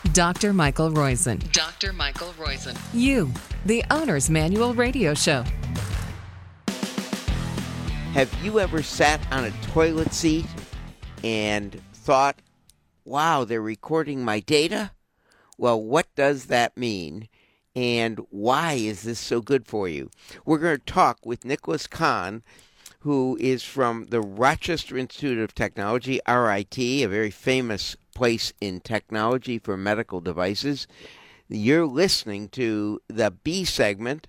Dr. Michael Roizen. Dr. Michael Roizen. You, the Owner's Manual Radio Show. Have you ever sat on a toilet seat and thought, wow, they're recording my data? Well, what does that mean? And why is this so good for you? We're going to talk with Nicholas Kahn, who is from the Rochester Institute of Technology, RIT, a very famous place in technology for medical devices. You're listening to the B segment,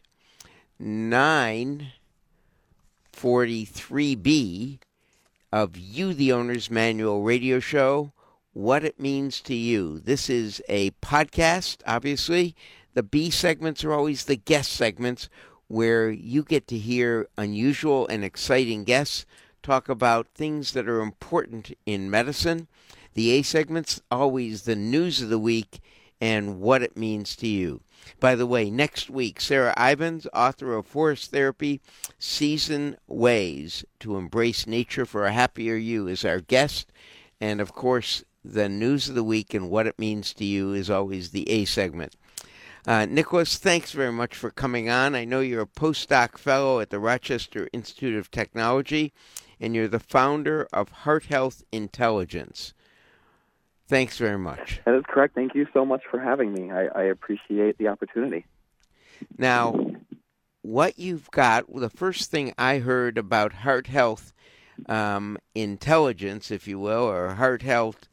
943B of You, the Owner's Manual Radio Show, What It Means to You. This is a podcast, obviously. The B segments are always the guest segments where you get to hear unusual and exciting guests talk about things that are important in medicine. The A segment's always the news of the week and what it means to you. By the way, next week, Sarah Ivins, author of Forest Therapy, Season Ways to Embrace Nature for a Happier You, is our guest. And, of course, the news of the week and what it means to you is always the A segment. Nicholas, thanks very much for coming on. I know you're a postdoc fellow at the Rochester Institute of Technology, and you're the founder of Heart Health Intelligence. Thanks very much. That is correct. Thank you so much for having me. I appreciate the opportunity. Now, what you've got, the first thing I heard about Heart Health Intelligence, if you will, or Heart Health,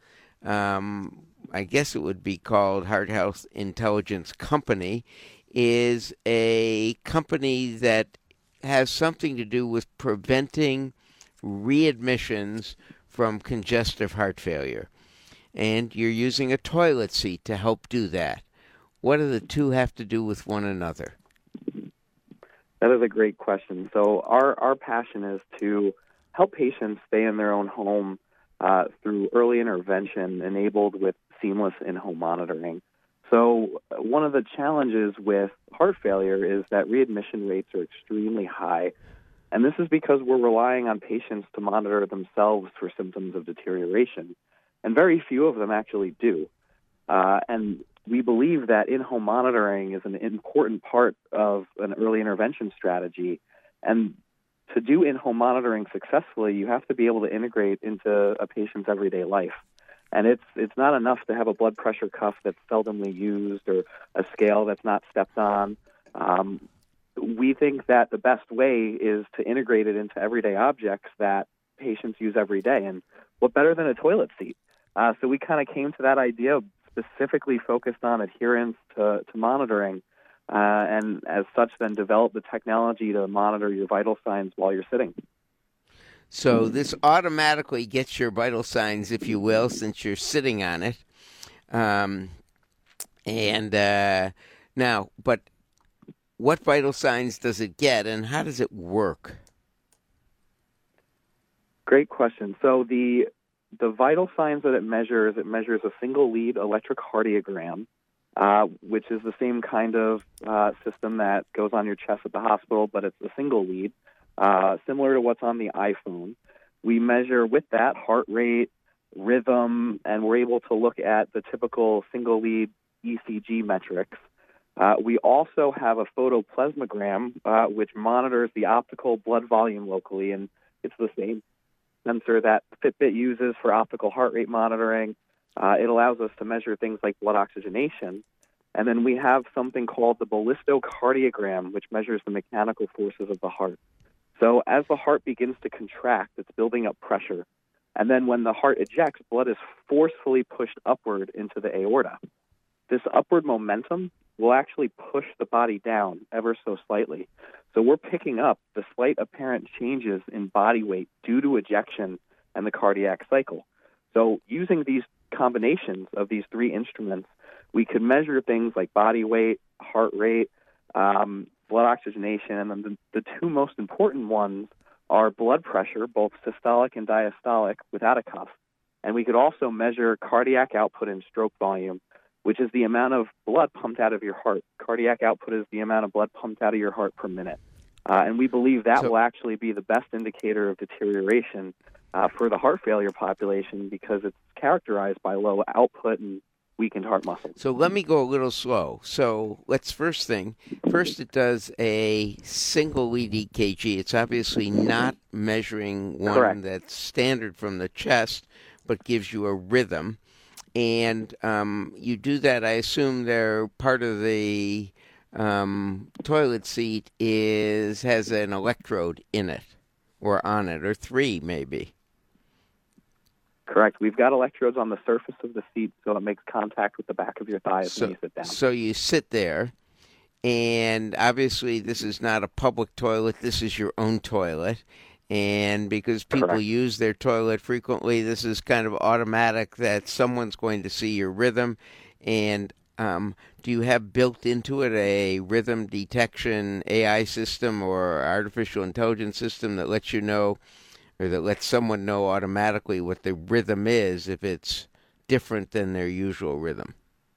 I guess it would be called Heart Health Intelligence Company, is a company that has something to do with preventing readmissions from congestive heart failure. And you're using a toilet seat to help do that. What do the two have to do with one another? That is a great question. So our passion is to help patients stay in their own home through early intervention enabled with seamless in-home monitoring. So one of the challenges with heart failure is that readmission rates are extremely high. And this is because we're relying on patients to monitor themselves for symptoms of deterioration. And very few of them actually do. And we believe that in-home monitoring is an important part of an early intervention strategy. And to do in-home monitoring successfully, you have to be able to integrate into a patient's everyday life. And it's not enough to have a blood pressure cuff that's seldomly used or a scale that's not stepped on. We think that the best way is to integrate it into everyday objects that patients use every day. And what better than a toilet seat? So we kind of came to that idea specifically focused on adherence to monitoring, and as such then developed the technology to monitor your vital signs while you're sitting. So this automatically gets your vital signs, if you will, since you're sitting on it. Now, but what vital signs does it get, and how does it work? Great question. So the vital signs that it measures a single lead electrocardiogram, which is the same kind of system that goes on your chest at the hospital, but it's a single lead. Similar to what's on the iPhone. We measure with that heart rate, rhythm, and we're able to look at the typical single-lead ECG metrics. We also have a photoplasmogram, which monitors the optical blood volume locally, and it's the same sensor that Fitbit uses for optical heart rate monitoring. It allows us to measure things like blood oxygenation. And then we have something called the ballistocardiogram, which measures the mechanical forces of the heart. So as the heart begins to contract, it's building up pressure. And then when the heart ejects, blood is forcefully pushed upward into the aorta. This upward momentum will actually push the body down ever so slightly. So we're picking up the slight apparent changes in body weight due to ejection and the cardiac cycle. So using these combinations of these three instruments, we could measure things like body weight, heart rate, blood oxygenation, and then the two most important ones are blood pressure, both systolic and diastolic, without a cuff. And we could also measure cardiac output and stroke volume, which is the amount of blood pumped out of your heart. Cardiac output is the amount of blood pumped out of your heart per minute. And we believe that will actually be the best indicator of deterioration for the heart failure population because it's characterized by low output and weakened heart muscle. So let me go a little slow. So let's first it does a single lead EKG. It's obviously not measuring one Correct. that's standard from the chest, but gives you a rhythm. And you do that, I assume they're part of the toilet seat has an electrode in it or on it, or three maybe. Correct. We've got electrodes on the surface of the seat, so it makes contact with the back of your thighs when you sit down. So you sit there, and obviously this is not a public toilet. This is your own toilet. And because people Correct. use their toilet frequently, this is kind of automatic that someone's going to see your rhythm. And do you have built into it a rhythm detection AI system or artificial intelligence system that lets you know, or that lets someone know automatically what the rhythm is if it's different than their usual rhythm?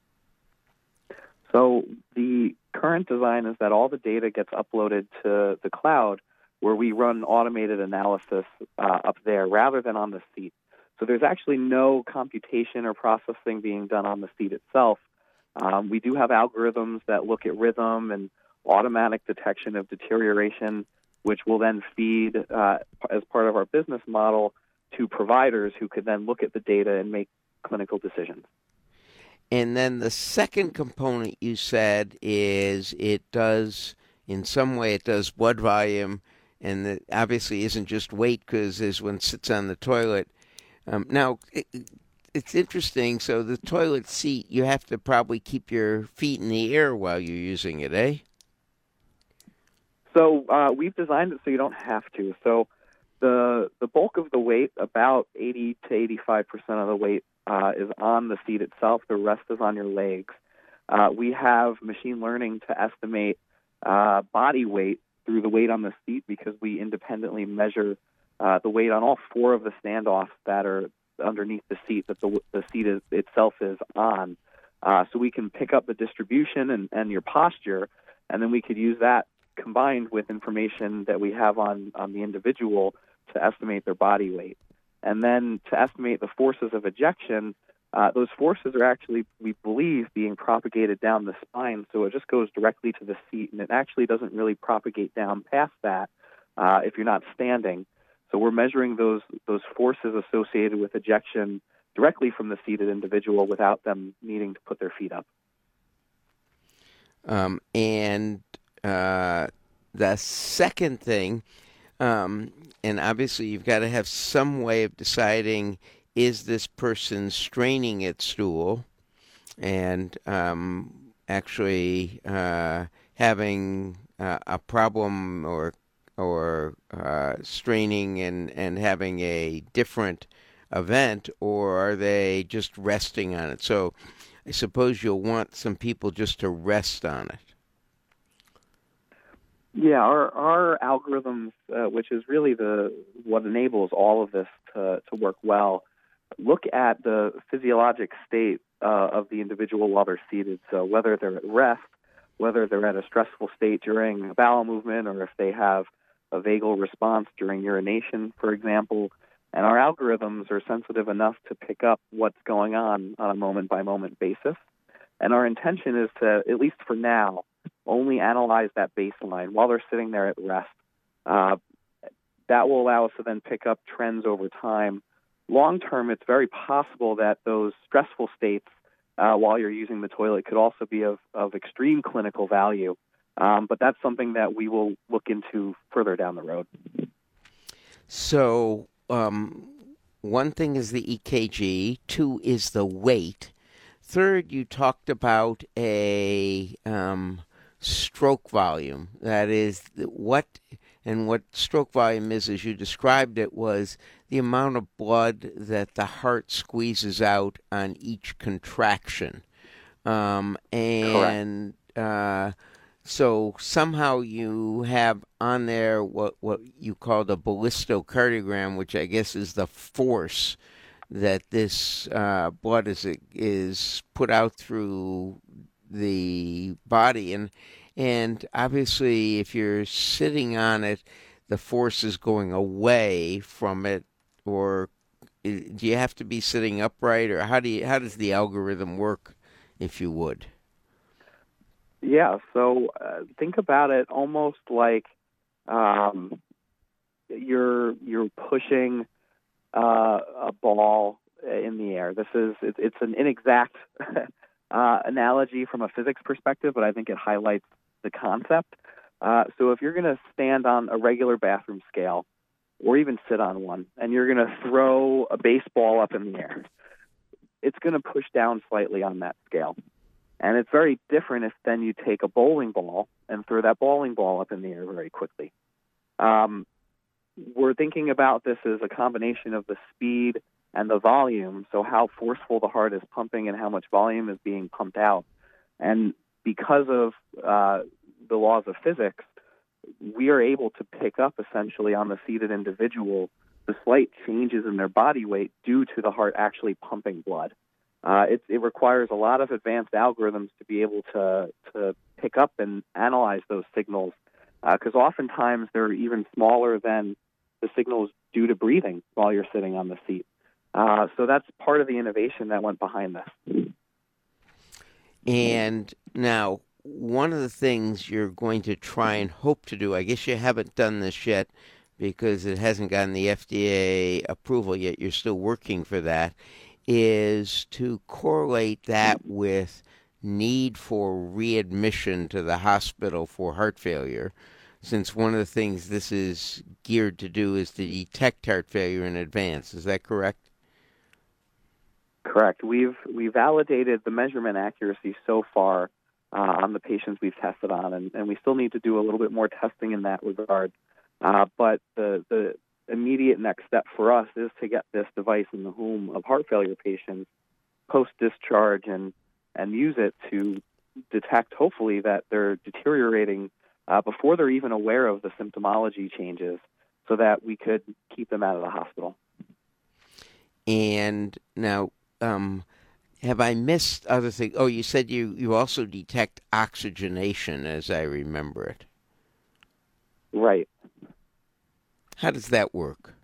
So the current design is that all the data gets uploaded to the cloud, where we run automated analysis up there rather than on the seat. So there's actually no computation or processing being done on the seat itself. We do have algorithms that look at rhythm and automatic detection of deterioration, which will then feed as part of our business model to providers who could then look at the data and make clinical decisions. And then the second component you said is it does, in some way, it does blood volume, and it obviously isn't just weight because as one sits on the toilet. Now, it's interesting. So the toilet seat, you have to probably keep your feet in the air while you're using it, eh? So we've designed it so you don't have to. So the bulk of the weight, about 80 to 85% of the weight, is on the seat itself. The rest is on your legs. We have machine learning to estimate body weight through the weight on the seat because we independently measure the weight on all four of the standoffs that are underneath the seat that the seat itself is on. So we can pick up the distribution and your posture, and then we could use that combined with information that we have on the individual to estimate their body weight. And then to estimate the forces of ejection, those forces are actually, we believe, being propagated down the spine, so it just goes directly to the seat, and it actually doesn't really propagate down past that if you're not standing. So we're measuring those forces associated with ejection directly from the seated individual without them needing to put their feet up. The second thing, and obviously you've got to have some way of deciding, is this person straining at stool and actually having a problem or straining and having a different event, or are they just resting on it? So I suppose you'll want some people just to rest on it. Yeah, our algorithms, which is really what enables all of this to work well, look at the physiologic state of the individual while they're seated. So whether they're at rest, whether they're at a stressful state during a bowel movement, or if they have a vagal response during urination, for example. And our algorithms are sensitive enough to pick up what's going on a moment-by-moment basis. And our intention is to, at least for now, only analyze that baseline while they're sitting there at rest. That will allow us to then pick up trends over time. Long term, it's very possible that those stressful states while you're using the toilet could also be of extreme clinical value. But that's something that we will look into further down the road. So one thing is the EKG, two is the weight. Third, you talked about a stroke volume. That is, what stroke volume is, as you described it, was the amount of blood that the heart squeezes out on each contraction. Correct. So somehow you have on there what you call the ballistocardiogram, which I guess is the force that this blood is put out through the body, and obviously if you're sitting on it, the force is going away from it, or do you have to be sitting upright, or how does the algorithm work, if you would? Yeah, so think about it almost like you're pushing a ball in the air. It's an inexact analogy from a physics perspective, but I think it highlights the concept. So if you're going to stand on a regular bathroom scale, or even sit on one, and you're going to throw a baseball up in the air, it's going to push down slightly on that scale. And it's very different if then you take a bowling ball and throw that bowling ball up in the air very quickly. We're thinking about this as a combination of the speed and the volume, so how forceful the heart is pumping and how much volume is being pumped out. And because of the laws of physics, we are able to pick up essentially on the seated individual the slight changes in their body weight due to the heart actually pumping blood. It requires a lot of advanced algorithms to be able to pick up and analyze those signals, because oftentimes they're even smaller than the signals due to breathing while you're sitting on the seat. So that's part of the innovation that went behind this. And now, one of the things you're going to try and hope to do, I guess you haven't done this yet because it hasn't gotten the FDA approval yet, you're still working for that, is to correlate that with need for readmission to the hospital for heart failure, since one of the things this is geared to do is to detect heart failure in advance. Is that correct? Correct. We validated the measurement accuracy so far on the patients we've tested on, and we still need to do a little bit more testing in that regard. But the immediate next step for us is to get this device in the home of heart failure patients post-discharge and use it to detect, hopefully, that they're deteriorating before they're even aware of the symptomology changes, so that we could keep them out of the hospital. And now, have I missed other things? Oh, you said you also detect oxygenation, as I remember it. Right. How does that work?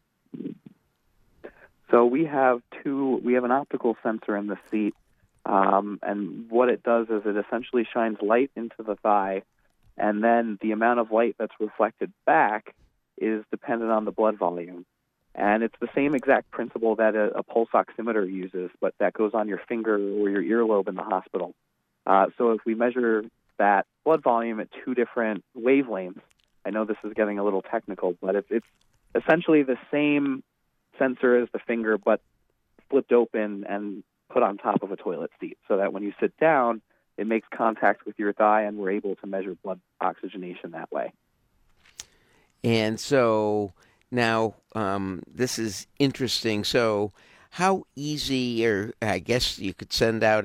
So we have an optical sensor in the seat, and what it does is it essentially shines light into the thigh, and then the amount of light that's reflected back is dependent on the blood volume. And it's the same exact principle that a pulse oximeter uses, but that goes on your finger or your earlobe in the hospital. So if we measure that blood volume at two different wavelengths, I know this is getting a little technical, but it's essentially the same sensor as the finger, but flipped open and put on top of a toilet seat, so that when you sit down, it makes contact with your thigh, and we're able to measure blood oxygenation that way. And so now, this is interesting. So how easy, or I guess you could send out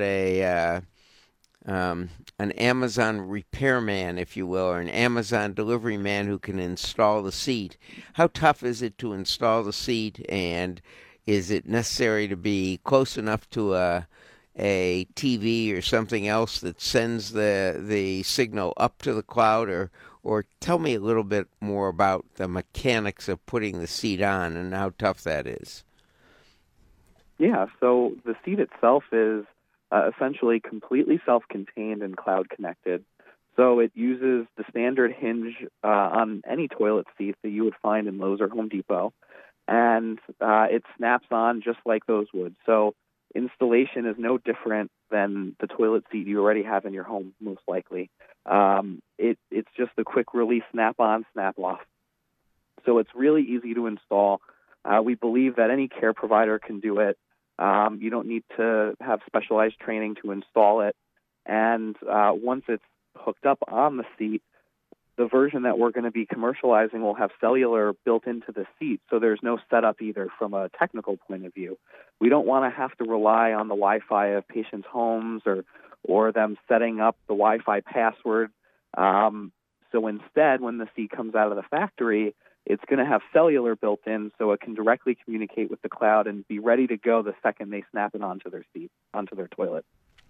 an Amazon repairman, if you will, or an Amazon delivery man who can install the seat. How tough is it to install the seat, and is it necessary to be close enough to a TV or something else that sends the signal up to the cloud, or tell me a little bit more about the mechanics of putting the seat on and how tough that is. Yeah, so the seat itself is essentially completely self-contained and cloud-connected. So it uses the standard hinge on any toilet seat that you would find in Lowe's or Home Depot, and it snaps on just like those would. So installation is no different than the toilet seat you already have in your home, most likely. It's just a quick release snap-on, snap-off. So it's really easy to install. We believe that any care provider can do it. You don't need to have specialized training to install it. And once it's hooked up on the seat, the version that we're going to be commercializing will have cellular built into the seat, so there's no setup either from a technical point of view. We don't want to have to rely on the Wi-Fi of patients' homes or them setting up the Wi-Fi password. So instead, when the seat comes out of the factory, it's going to have cellular built in, so it can directly communicate with the cloud and be ready to go the second they snap it onto their seat, onto their toilet.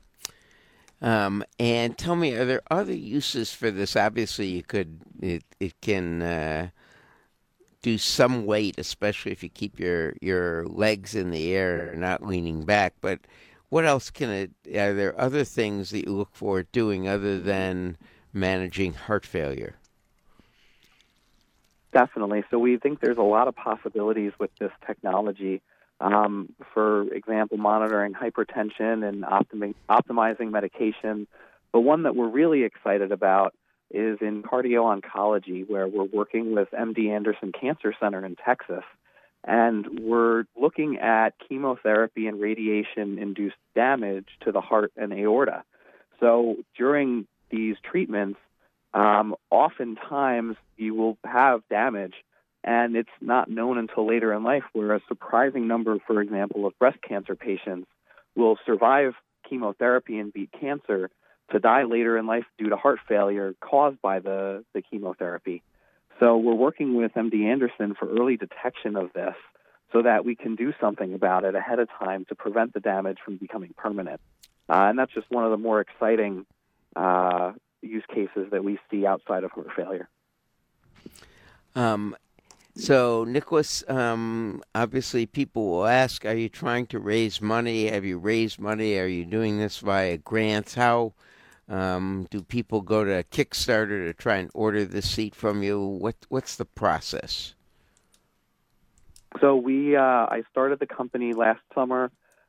And tell me, are there other uses for this? Obviously, it can do some weight, especially if you keep your legs in the air, not leaning back. But what else are there other things that you look for it doing other than managing heart failure? Definitely. So we think there's a lot of possibilities with this technology. For example, monitoring hypertension and optimizing medication. But one that we're really excited about is in cardio-oncology, where we're working with MD Anderson Cancer Center in Texas. And we're looking at chemotherapy and radiation-induced damage to the heart and aorta. So during these treatments, oftentimes you will have damage, and it's not known until later in life, where a surprising number, for example, of breast cancer patients will survive chemotherapy and beat cancer to die later in life due to heart failure caused by the chemotherapy. So we're working with MD Anderson for early detection of this so that we can do something about it ahead of time to prevent the damage from becoming permanent. And that's just one of the more exciting use cases that we see outside of heart failure. So, Nicholas, obviously people will ask, are you trying to raise money? Have you raised money? Are you doing this via grants? How do people go to Kickstarter to try and order this seat from you? What's the process? So I started the company last summer.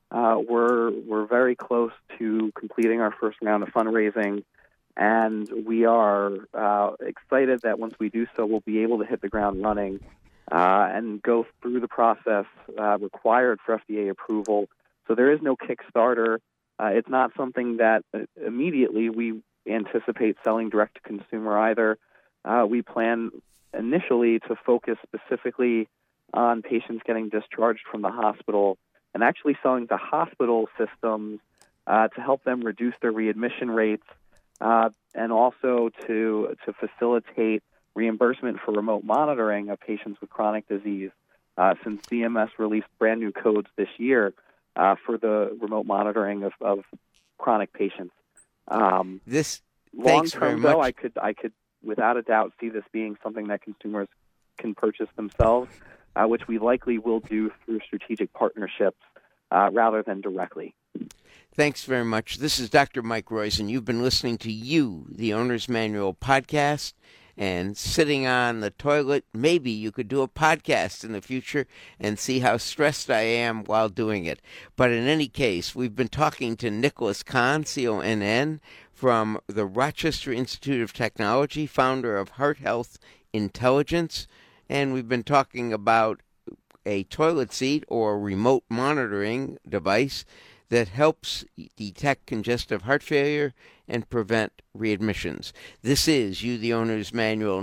We're very close to completing our first round of fundraising, and we are excited that once we do so, we'll be able to hit the ground running and go through the process required for FDA approval. So there is no Kickstarter. It's not something that immediately we anticipate selling direct to consumer either. We plan initially to focus specifically on patients getting discharged from the hospital and actually selling to hospital systems to help them reduce their readmission rates and also to facilitate reimbursement for remote monitoring of patients with chronic disease, since CMS released brand new codes this year for the remote monitoring of chronic patients. This long term, though, I could without a doubt see this being something that consumers can purchase themselves, which we likely will do through strategic partnerships rather than directly. Thanks very much. This is Dr. Mike Roizen. You've been listening to You, the Owner's Manual podcast, and sitting on the toilet. Maybe you could do a podcast in the future and see how stressed I am while doing it. But in any case, we've been talking to Nicholas Conn, C-O-N-N, from the Rochester Institute of Technology, founder of Heart Health Intelligence, and we've been talking about a toilet seat or remote monitoring device that helps detect congestive heart failure and prevent readmissions. This is You, the Owner's Manual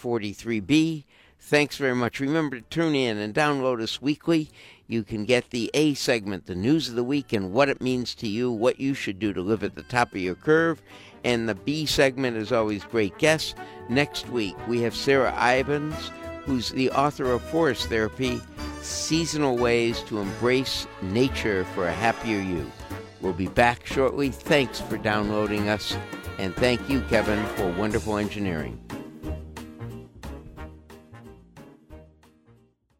943B. Thanks very much. Remember to tune in and download us weekly. You can get the A segment, the news of the week and what it means to you, what you should do to live at the top of your curve. And the B segment is always great guests. Next week, we have Sarah Ivins, who's the author of Forest Therapy, Seasonal Ways to Embrace Nature for a Happier You. We'll be back shortly. Thanks for downloading us. And thank you, Kevin, for wonderful engineering.